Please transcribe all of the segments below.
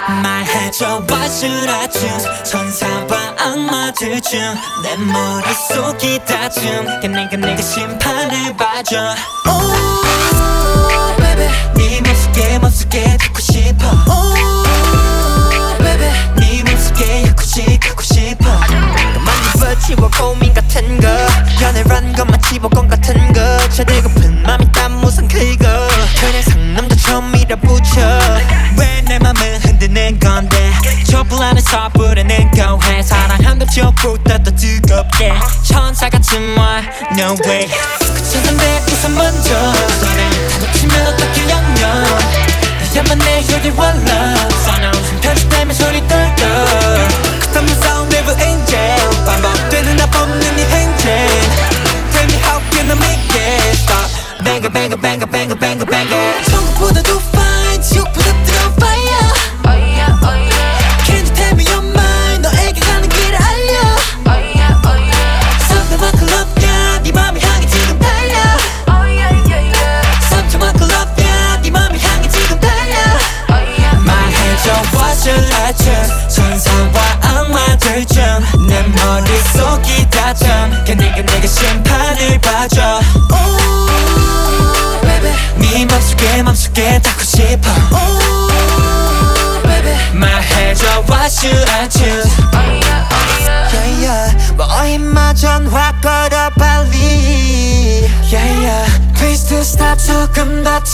말해줘 what should I choose 천사와 악마들 중 내 머릿속이 다줌 내가 심판을 봐줘 Oh baby 네 맘속에 듣고 싶어 Oh baby 네 맘속에 갖고 싶어 많이 버티고 고민 같은 거 연애란 것만 집어건 같은 거 제대고픈 맘이 땀 무슨 크고 그냥 상남자 처음 밀어붙여 왜 내 맘을 흔드는 건데 촛불 안에서 부르는 거해 사랑한다 촛불보다 더 뜨겁게 천사같은 말 no way 그 천사인데 우선 먼저 다 놓치면 어떻게 양념 너야만 내 you're one love 편집되면 소리 떨고 끝없는 sound never angel 반복되는 나 뽑는 이 행진 Tell me how can I make it stop Bang it bang it bang it bang it bang it bang it 천국보다도 fine 지옥보다 뜨거운 fire Oh yeah oh yeah Can you tell me your mind 너에게 가는 길을 알려 Oh yeah oh yeah something만큼 love 네 맘을 향해 지금 달려 Oh yeah yeah yeah something만큼 love 네 맘을 향해 지금 달려 Oh yeah 말해줘 what should I choose 천사와 악마들 중 내 머릿속이 다tum 내가 심판을 봐줘 Oh baby 네 맘속에 닿고 싶어 Oh baby 말해줘 what should I choose Oh yeah oh yeah yeah yeah 뭐임마전 확 걸어 빨리 Yeah yeah Please to stop 조금 더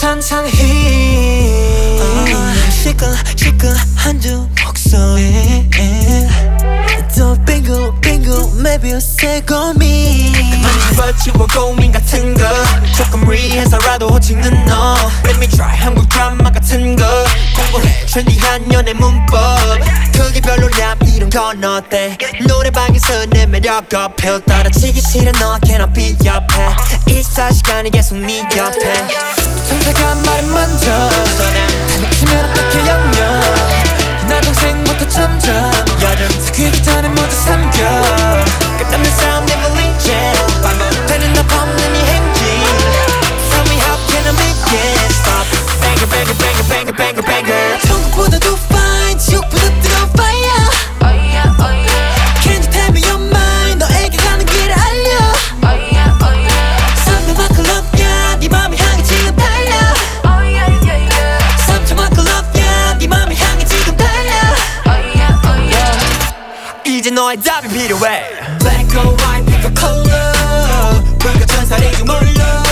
천천히 시끌시끌한 두 목소리 또 빙글빙글 maybe a 새고민 많이 버티고 고민 같은 거 조금 무리해서라도 찍는 너 Let me try 한국 드라마 같은 거 공부해 trendy한 연애 문법 그게 별로야 이런 건 어때 노래방에서 내 매력 어필 떨어지기 싫은 너 cannot be 옆에 24시간이 계속 네 옆에 천사가 말을 먼저 다 놓치면 어떻게 양념 나 동생부터 점점 여름 사귀기 전에 모두 삼켜 끝없는 싸움 never leave 반복되는 너 없는 이 행진 Tell me how can I make it stop Bang it bang it bang it bang it bang it bang it 천국보다도 fine 지옥보다 뜨거운 fire Oh yeah oh yeah Can you tell me your mind 너에게 가는 길을 알려 Oh yeah oh yeah something만큼 love yeah 네 맘을 향해 지금 달려 Oh yeah yeah yeah something만큼 love yeah 네 맘을 향해 지금 달려 이제 너의 답이 필요해 Black or white pick a color 불과 천사인 줄 몰라